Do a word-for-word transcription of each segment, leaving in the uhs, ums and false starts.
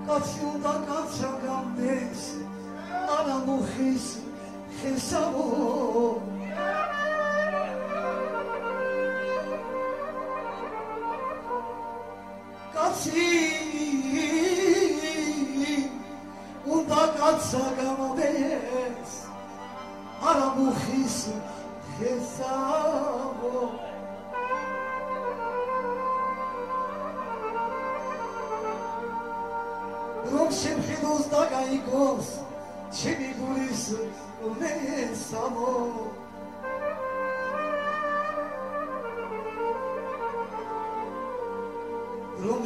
კაცი უნდა კაცსა გამდეს არა მუხის ხესავო კაცი უნდა კაცსა გამდეს არა მუხის ხესავო რომ შემხედოს და გაიგოს ჩემი გულის მესამო რომ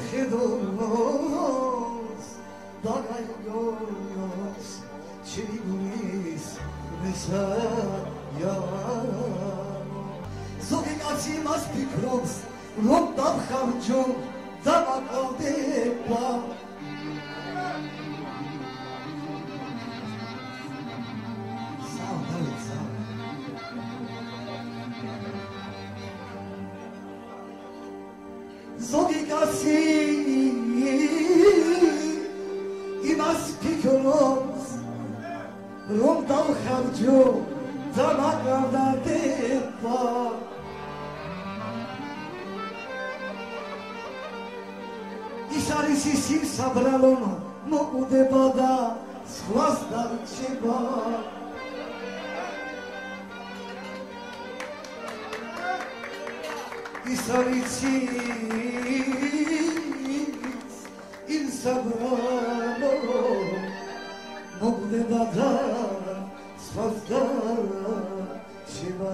შემხედოს და გაიგოს ჩემი გულის მესამო ზოგი კაცი მას ფიქრობს რომ დავხარჯო და მაკავდება ზოგი კაცი იმას ფიქრობს რომ დავხარჯო და მაკავდება ის არის ის საბრალო მოკვდება და სხვას დარჩება ის არის ის საბრალო მოკვდება და სხვას დარჩება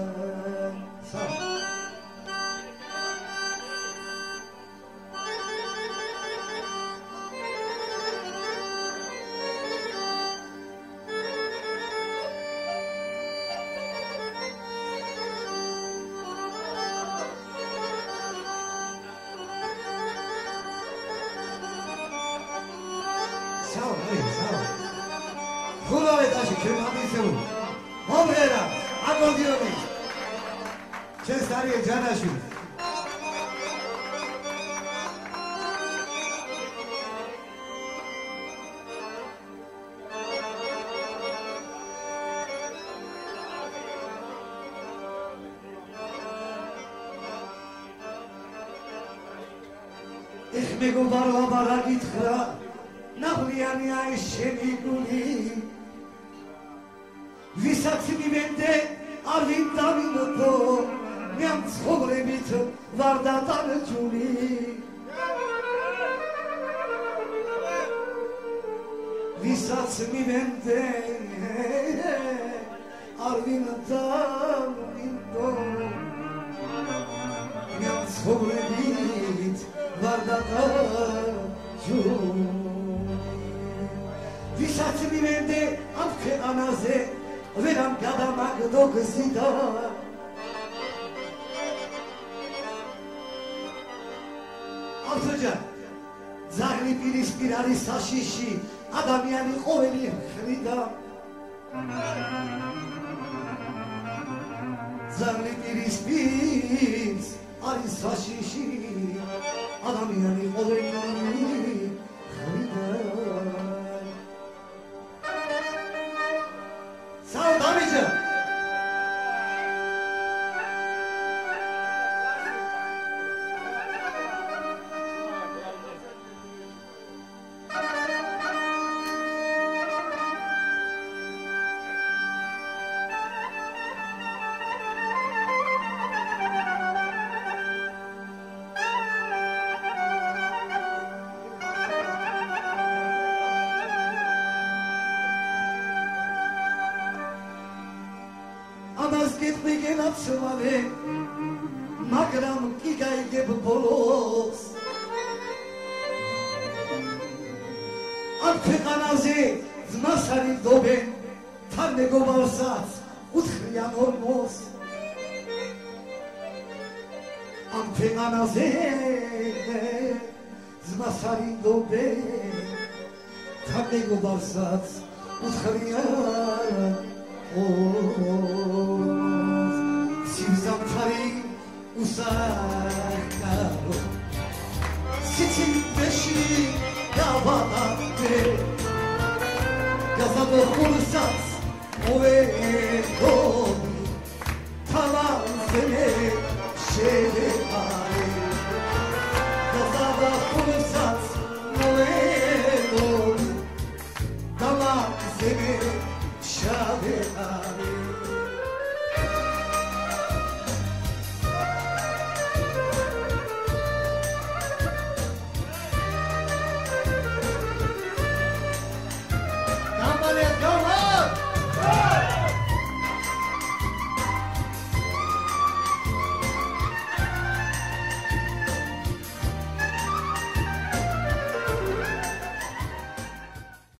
Ciao, hey, ciao. Juro de tashi, que no me hice uno. Hombre, hago Dios mío. Che estaría ya nació. Ich me gubaro abaragit khra. ნაღლიანია ეს შენი გული ვისაც მივენდე არ ვინდავინდო მე ამ ცხოვრებით ვარ დატარჯული ვისაც მივენდე არ ვინდავინდო მე ამ ცხოვრებით ვარ დატარჯული ვისაც მივენდე ამ ქვეყანაზე ვერამ გადამაგდო გზიდა ავთოჯან ძაღლი პირისპირ არის საშიში ადამიანი ყოველი მხრიდან ძაღლი პირისპირ არის საშიში ადამიანი ყოველი მხრიდან ამას გეტყვი გენაცვალე მაგრამ კი გაიგებ ბოლოს ამ ქვეყანაზე ძმას არიდობენ თან მეგობარსაც უთხრიან ორმოს ამ ქვეყანაზე ძმას არიდობენ თან მეგობარსაც უთხრიან ორმოს სიზამთარი უსახკარო სიცილიაში Cavalate Casado kursat Ove domi Tamam seni Şehri hali Casado kursat